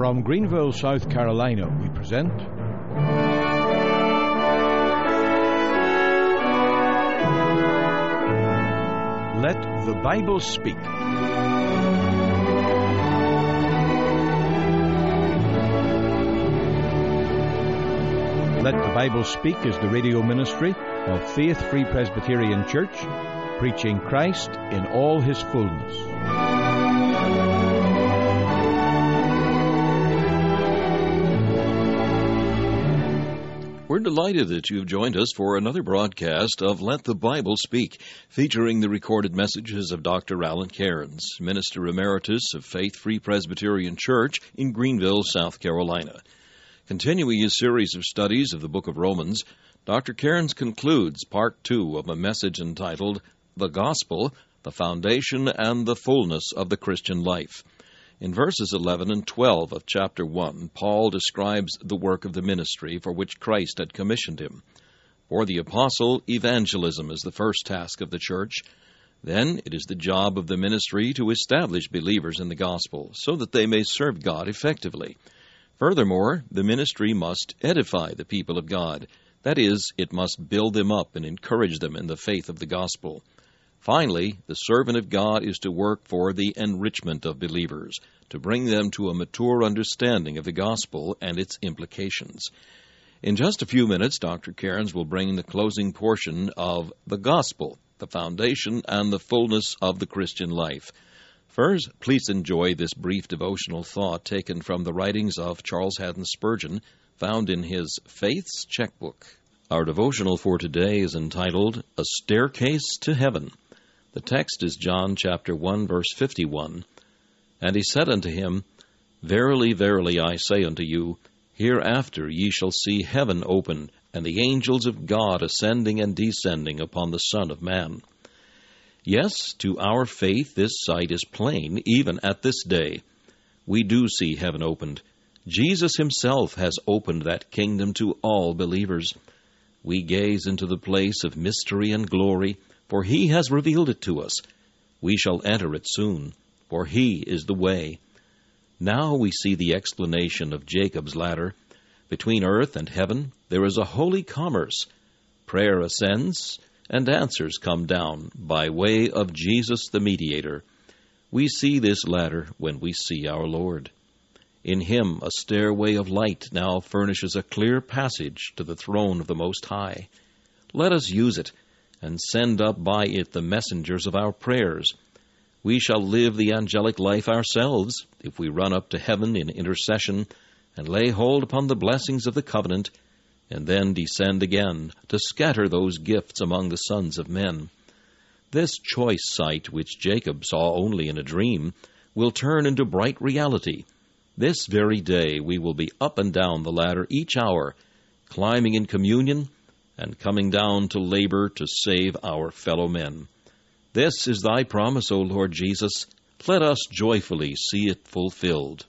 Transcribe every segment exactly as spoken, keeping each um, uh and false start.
From Greenville, South Carolina, we present Let the Bible Speak. Let the Bible Speak is the radio ministry of Faith Free Presbyterian Church, preaching Christ in all His fullness. We're delighted that you've joined us for another broadcast of Let the Bible Speak, featuring the recorded messages of Doctor Alan Cairns, Minister Emeritus of Faith Free Presbyterian Church in Greenville, South Carolina. Continuing his series of studies of the book of Romans, Doctor Cairns concludes part two of a message entitled, The Gospel, the Foundation and the Fullness of the Christian Life. In verses eleven and twelve of chapter one, Paul describes the work of the ministry for which Christ had commissioned him. For the apostle, evangelism is the first task of the church. Then it is the job of the ministry to establish believers in the gospel so that they may serve God effectively. Furthermore, the ministry must edify the people of God. That is, it must build them up and encourage them in the faith of the gospel. Finally, the servant of God is to work for the enrichment of believers, to bring them to a mature understanding of the gospel and its implications. In just a few minutes, Doctor Cairns will bring the closing portion of The Gospel, the Foundation and the Fullness of the Christian Life. First, please enjoy this brief devotional thought taken from the writings of Charles Haddon Spurgeon, found in his Faith's Checkbook. Our devotional for today is entitled, A Staircase to Heaven. The text is John chapter one, verse fifty-one. And he said unto him, Verily, verily, I say unto you, hereafter ye shall see heaven open, and the angels of God ascending and descending upon the Son of Man. Yes, to our faith this sight is plain, even at this day. We do see heaven opened. Jesus himself has opened that kingdom to all believers. We gaze into the place of mystery and glory, for he has revealed it to us. We shall enter it soon, for he is the way. Now we see the explanation of Jacob's ladder. Between earth and heaven there is a holy commerce. Prayer ascends, and answers come down by way of Jesus the mediator. We see this ladder when we see our Lord. In him a stairway of light now furnishes a clear passage to the throne of the Most High. Let us use it, and send up by it the messengers of our prayers. We shall live the angelic life ourselves, if we run up to heaven in intercession, and lay hold upon the blessings of the covenant, and then descend again to scatter those gifts among the sons of men. This choice sight, which Jacob saw only in a dream, will turn into bright reality. This very day we will be up and down the ladder each hour, climbing in communion, and coming down to labor to save our fellow men. This is thy promise, O Lord Jesus. Let us joyfully see it fulfilled.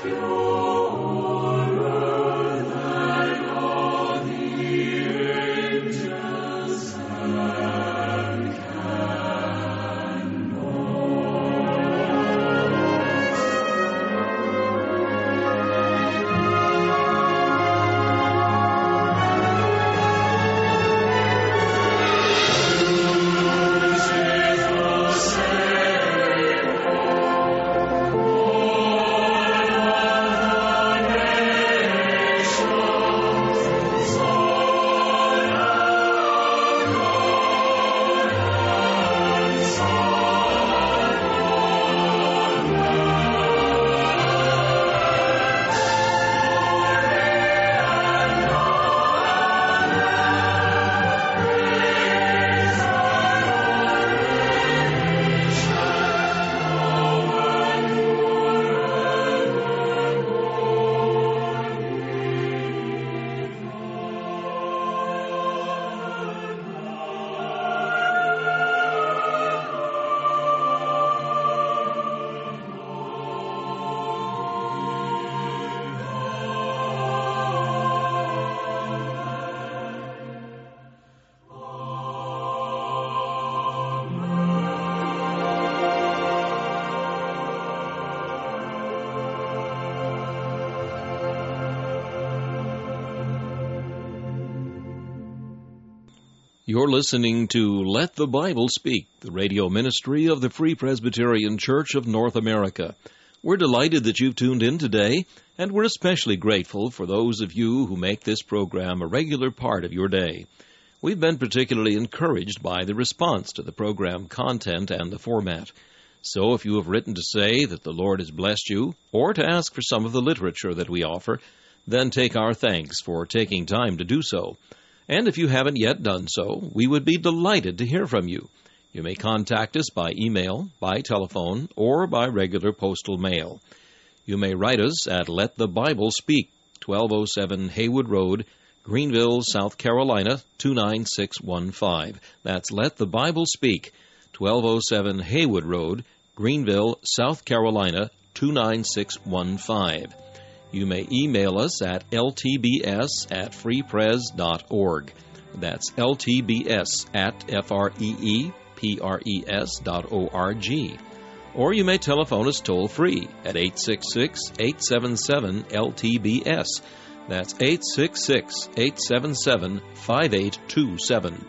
You're listening to Let the Bible Speak, the radio ministry of the Free Presbyterian Church of North America. We're delighted that you've tuned in today, and we're especially grateful for those of you who make this program a regular part of your day. We've been particularly encouraged by the response to the program content and the format. So if you have written to say that the Lord has blessed you, or to ask for some of the literature that we offer, then take our thanks for taking time to do so. And if you haven't yet done so, we would be delighted to hear from you. You may contact us by email, by telephone, or by regular postal mail. You may write us at Let the Bible Speak, twelve oh seven Haywood Road, Greenville, South Carolina, two nine six one five. That's Let the Bible Speak, twelve oh seven Haywood Road, Greenville, South Carolina, two nine six one five. You may email us at L T B S at free pres dot org. That's L T B S at F R E E P R E S dot O R G. Or you may telephone us toll-free at eight six six, eight seven seven, L T B S. That's eight six six, eight seven seven, five eight two seven.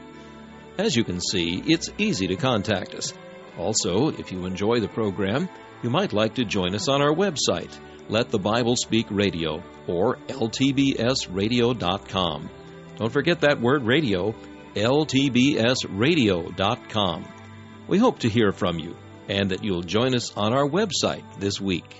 As you can see, it's easy to contact us. Also, if you enjoy the program, you might like to join us on our website, Let the Bible Speak Radio, or L T B S radio dot com. Don't forget that word radio, L T B S radio dot com. We hope to hear from you, and that you'll join us on our website this week.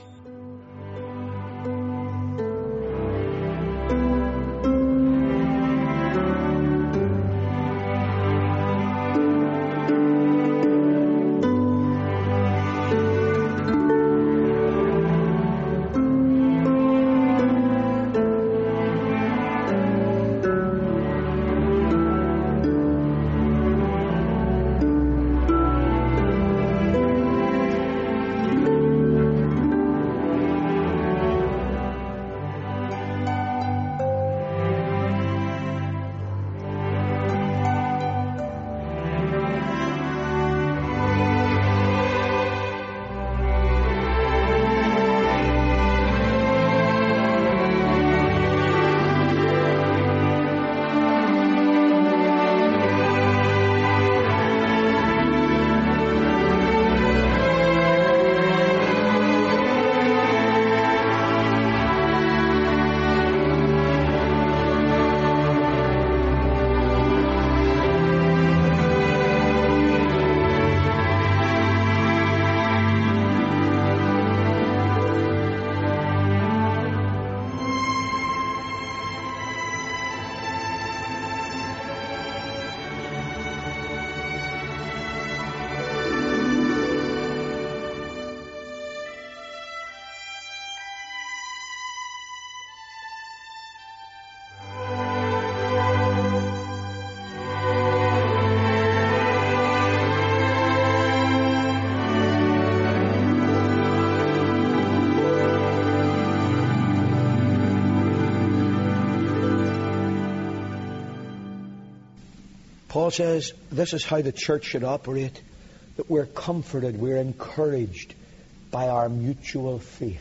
Paul says this is how the church should operate, that we're comforted, we're encouraged by our mutual faith.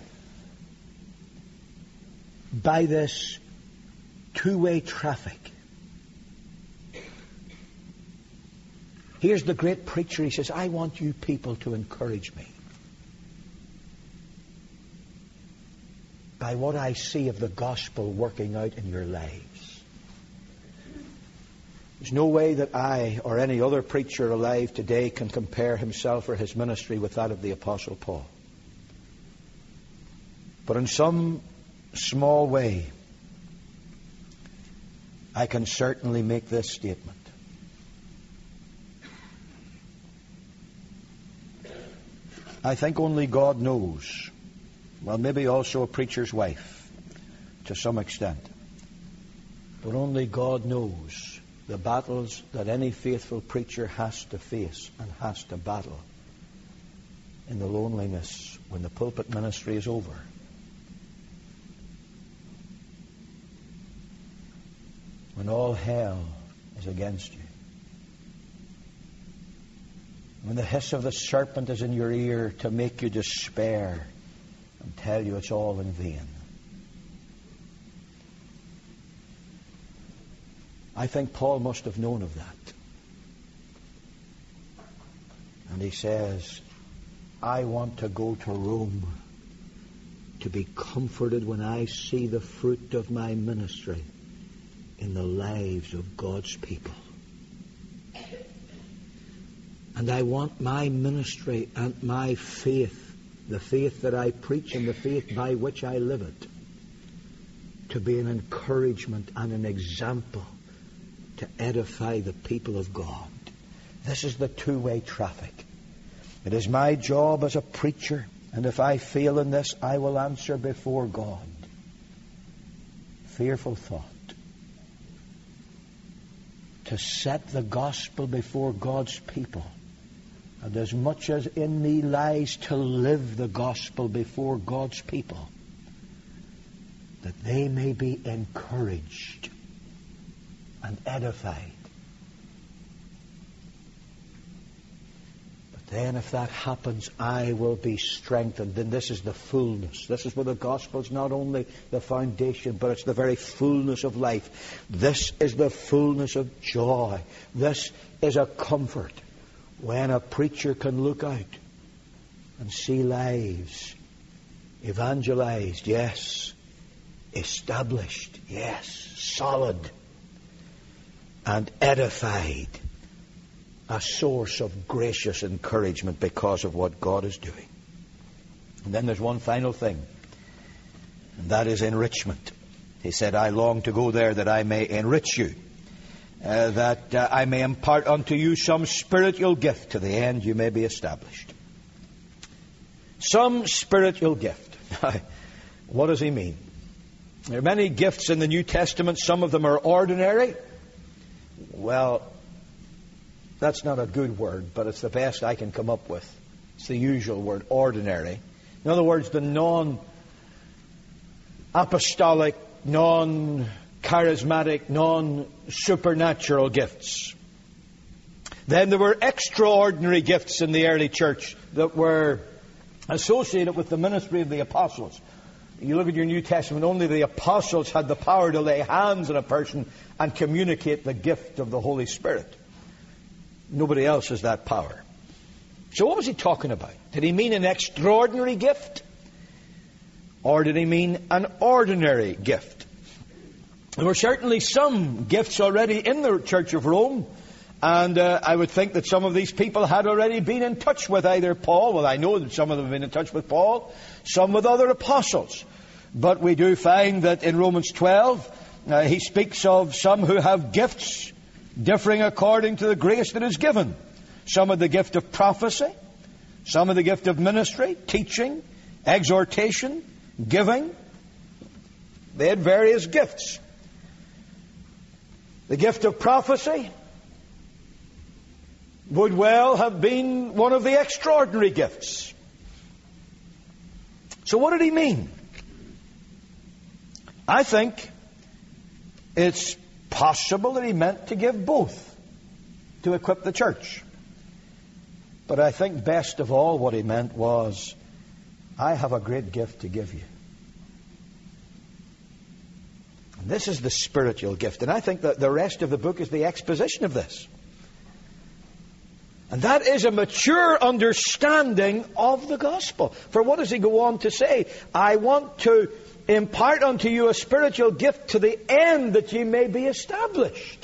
By this two-way traffic. Here's the great preacher. He says, I want you people to encourage me by what I see of the gospel working out in your lives. There's no way that I or any other preacher alive today can compare himself or his ministry with that of the Apostle Paul. But in some small way, I can certainly make this statement. I think only God knows, well, maybe also a preacher's wife, to some extent, but only God knows the battles that any faithful preacher has to face and has to battle in the loneliness when the pulpit ministry is over. When all hell is against you. When the hiss of the serpent is in your ear to make you despair and tell you it's all in vain. I think Paul must have known of that. And he says, I want to go to Rome to be comforted when I see the fruit of my ministry in the lives of God's people. And I want my ministry and my faith, the faith that I preach and the faith by which I live it, to be an encouragement and an example to edify the people of God. This is the two-way traffic. It is my job as a preacher, and if I fail in this, I will answer before God. Fearful thought. To set the gospel before God's people, and as much as in me lies to live the gospel before God's people, that they may be encouraged and edified. But then if that happens, I will be strengthened. Then this is the fullness. This is where the gospel is not only the foundation, but it's the very fullness of life. This is the fullness of joy. This is a comfort when a preacher can look out and see lives evangelized, yes, established, yes, solid, and edified, a source of gracious encouragement because of what God is doing. And then there's one final thing, and that is enrichment. He said, I long to go there that I may enrich you, uh, that uh, I may impart unto you some spiritual gift to the end you may be established. Some spiritual gift. What does he mean? There are many gifts in the New Testament. Some of them are ordinary. Well, that's not a good word, but it's the best I can come up with. It's the usual word, ordinary. In other words, the non-apostolic, non-charismatic, non-supernatural gifts. Then there were extraordinary gifts in the early church that were associated with the ministry of the apostles. You look at your New Testament, only the apostles had the power to lay hands on a person and communicate the gift of the Holy Spirit. Nobody else has that power. So what was he talking about? Did he mean an extraordinary gift? Or did he mean an ordinary gift? There were certainly some gifts already in the Church of Rome. And uh, I would think that some of these people had already been in touch with either Paul. Well, I know that some of them have been in touch with Paul. Some with other apostles. But we do find that in Romans twelve, uh, he speaks of some who have gifts differing according to the grace that is given. Some of the gift of prophecy. Some of the gift of ministry, teaching, exhortation, giving. They had various gifts. The gift of prophecy would well have been one of the extraordinary gifts. So what did he mean? I think it's possible that he meant to give both. to equip the church. But I think best of all what he meant was, I have a great gift to give you. And this is the spiritual gift. And I think that the rest of the book is the exposition of this. And that is a mature understanding of the gospel. For what does he go on to say? I want to impart unto you a spiritual gift to the end that ye may be established.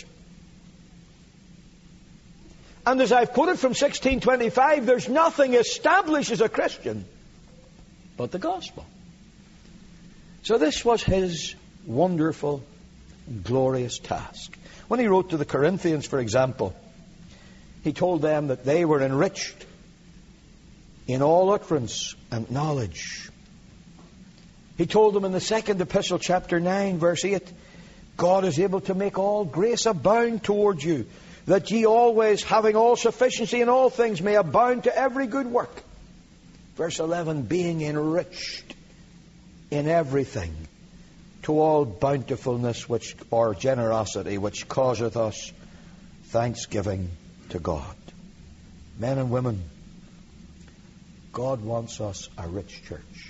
And as I've quoted from sixteen twenty-five, there's nothing establishes a Christian but the gospel. So this was his wonderful, glorious task. When he wrote to the Corinthians, for example, he told them that they were enriched in all utterance and knowledge. He told them in the second epistle, chapter nine, verse eight, God is able to make all grace abound toward you, that ye always, having all sufficiency in all things, may abound to every good work. Verse eleven, being enriched in everything, to all bountifulness which or generosity which causeth us thanksgiving to God. Men and women, God wants us a rich church.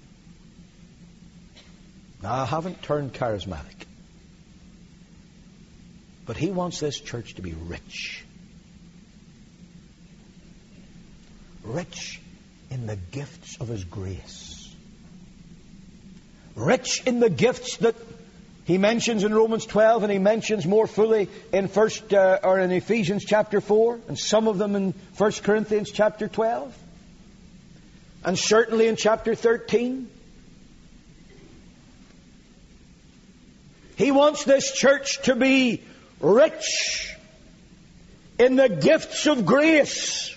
Now, I haven't turned charismatic, but he wants this church to be rich. Rich in the gifts of his grace. Rich in the gifts that he mentions in Romans twelve, and he mentions more fully in First uh, or in Ephesians chapter four, and some of them in First Corinthians chapter twelve, and certainly in chapter thirteen. He wants this church to be rich in the gifts of grace.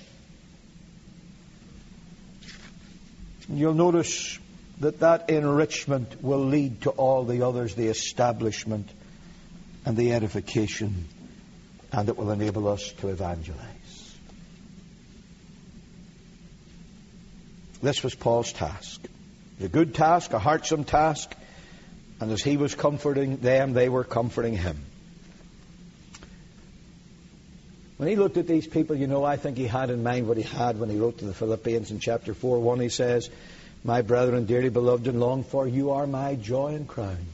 You'll notice that that enrichment will lead to all the others, the establishment and the edification, and it will enable us to evangelize. This was Paul's task. A good task, a heartsome task, and as he was comforting them, they were comforting him. When he looked at these people, you know, I think he had in mind what he had when he wrote to the Philippians in chapter four, one. He says, my brethren, dearly beloved and longed for, you are my joy and crown.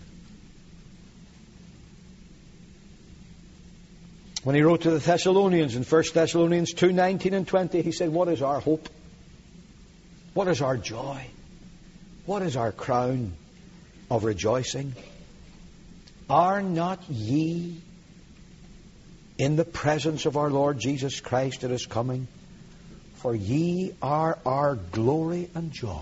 When he wrote to the Thessalonians in First Thessalonians two, nineteen and twenty, he said, what is our hope? What is our joy? What is our crown of rejoicing? Are not ye in the presence of our Lord Jesus Christ at his coming? For ye are our glory and joy.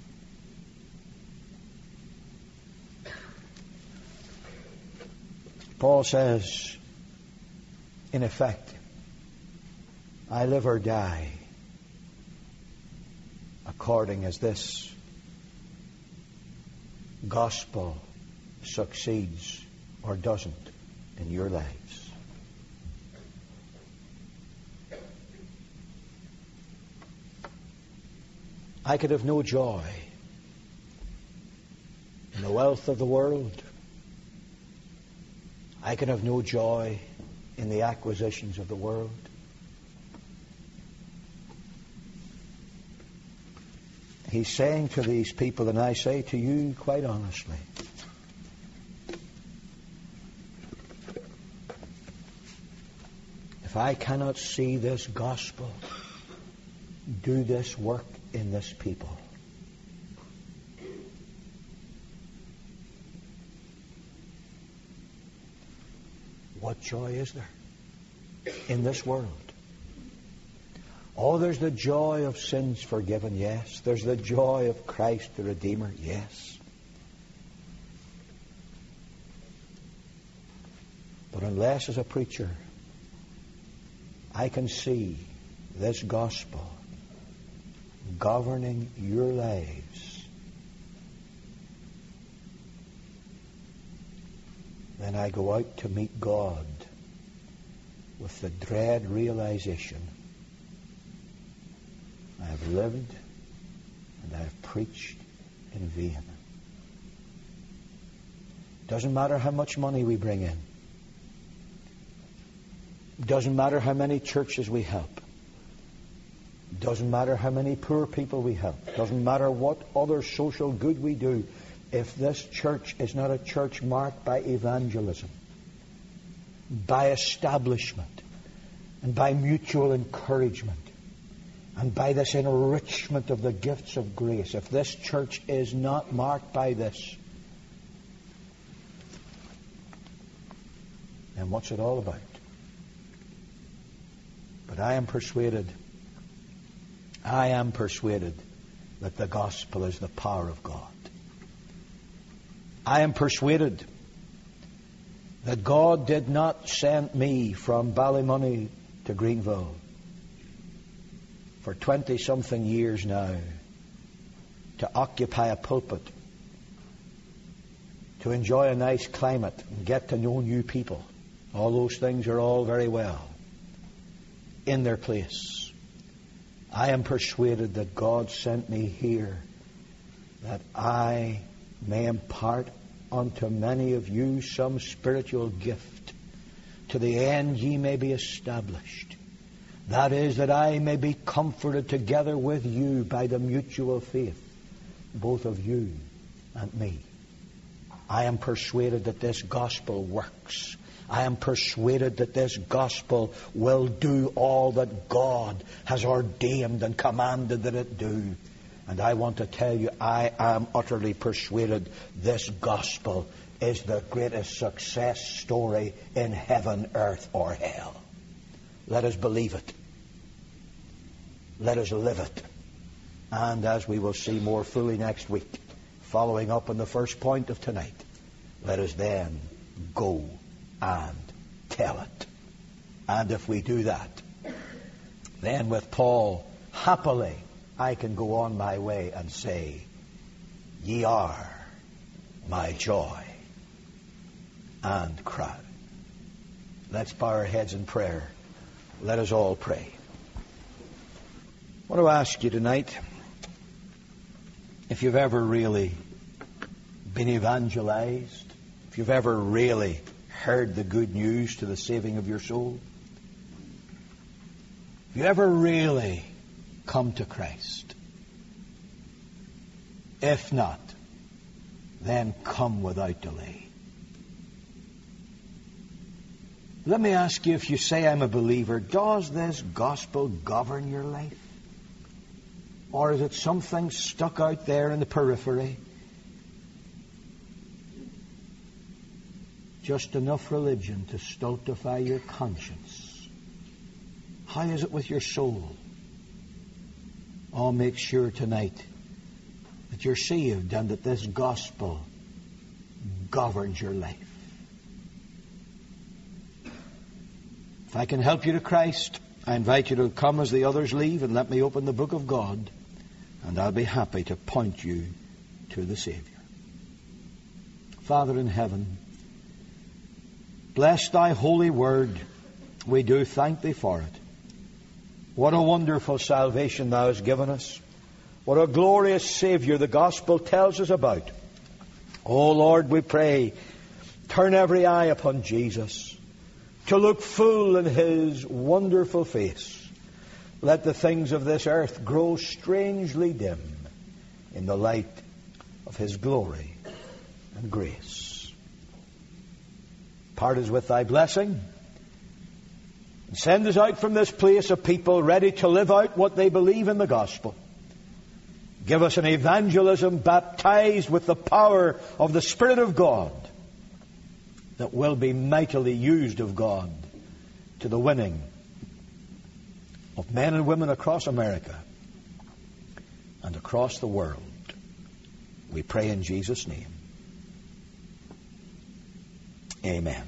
Paul says, in effect, I live or die according as this gospel succeeds or doesn't in your lives. I could have no joy in the wealth of the world. I can have no joy in the acquisitions of the world. He's saying to these people, and I say to you quite honestly, if I cannot see this gospel do this work in this people, what joy is there in this world? Oh, there's the joy of sins forgiven, yes. There's the joy of Christ the Redeemer, yes. But unless as a preacher I can see this gospel governing your lives, then I go out to meet God with the dread realization I have lived and I have preached in vain. Doesn't matter how much money we bring in. Doesn't matter how many churches we help. Doesn't matter how many poor people we help. Doesn't matter what other social good we do. If this church is not a church marked by evangelism, by establishment, and by mutual encouragement, and by this enrichment of the gifts of grace, if this church is not marked by this, then what's it all about? But I am persuaded, I am persuaded that the gospel is the power of God. I am persuaded that God did not send me from Ballymoney to Greenville for twenty-something years now to occupy a pulpit, to enjoy a nice climate and get to know new people. All those things are all very well in their place. I am persuaded that God sent me here that I may impart unto many of you some spiritual gift, to the end ye may be established. That is, that I may be comforted together with you by the mutual faith, both of you and me. I am persuaded that this gospel works. I am persuaded that this gospel will do all that God has ordained and commanded that it do. And I want to tell you, I am utterly persuaded this gospel is the greatest success story in heaven, earth, or hell. Let us believe it. Let us live it. And as we will see more fully next week, following up on the first point of tonight, let us then go and tell it. And if we do that, then with Paul, happily I can go on my way and say, ye are my joy and crown. Let's bow our heads in prayer. Let us all pray. I want to ask you tonight, if you've ever really been evangelized, if you've ever really heard the good news to the saving of your soul, if you ever really come to Christ. If not, then come without delay. Let me ask you, if you say I'm a believer, does this gospel govern your life? Or is it something stuck out there in the periphery? Just enough religion to stultify your conscience. How is it with your soul? Oh, make sure tonight that you're saved and that this gospel governs your life. If I can help you to Christ, I invite you to come as the others leave and let me open the book of God, and I'll be happy to point you to the Savior. Father in heaven, bless thy holy word. We do thank thee for it. What a wonderful salvation thou hast given us. What a glorious Savior the gospel tells us about. Oh Lord, we pray, turn every eye upon Jesus, to look full in his wonderful face. Let the things of this earth grow strangely dim in the light of his glory and grace. Part us with thy blessing, and send us out from this place a people ready to live out what they believe in the gospel. Give us an evangelism baptized with the power of the Spirit of God, that will be mightily used of God to the winning of men and women across America and across the world. We pray in Jesus' name. Amen.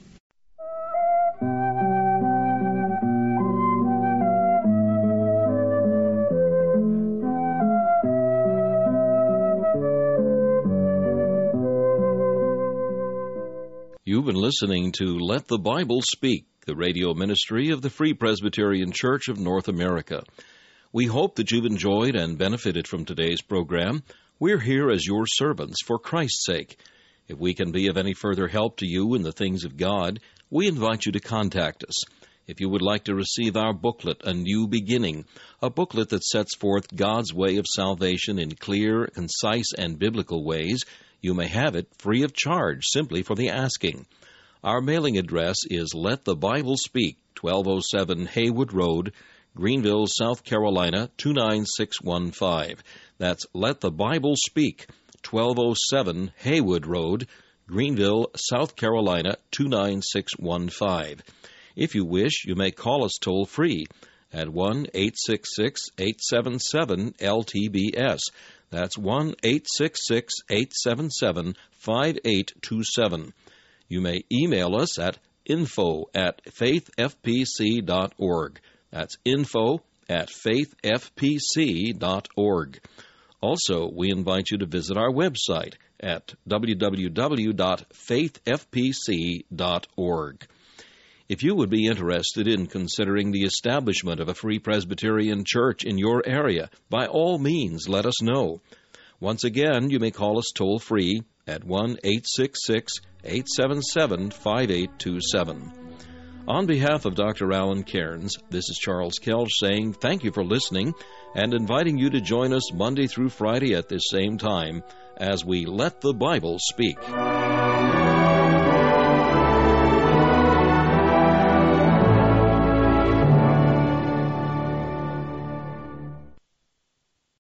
You've been listening to Let the Bible Speak, the radio ministry of the Free Presbyterian Church of North America. We hope that you've enjoyed and benefited from today's program. We're here as your servants for Christ's sake. If we can be of any further help to you in the things of God, we invite you to contact us. If you would like to receive our booklet, A New Beginning, a booklet that sets forth God's way of salvation in clear, concise, and biblical ways, you may have it free of charge, simply for the asking. Our mailing address is Let the Bible Speak, twelve oh seven Haywood Road, Greenville, South Carolina, two nine six one five. That's Let the Bible Speak, twelve oh seven Haywood Road, Greenville, South Carolina, two nine six one five. If you wish, you may call us toll-free at one eight six six, eight seven seven, L T B S. That's one eight six six, eight seven seven, five eight two seven. You may email us at info at faith f p c dot org. That's info at faith f p c dot org. Also, we invite you to visit our website at w w w dot faith f p c dot org. If you would be interested in considering the establishment of a Free Presbyterian Church in your area, by all means, let us know. Once again, you may call us toll-free at one eight six six, eight seven seven, five eight two seven. On behalf of Doctor Alan Cairns, this is Charles Kelch saying thank you for listening and inviting you to join us Monday through Friday at this same time as we Let the Bible Speak.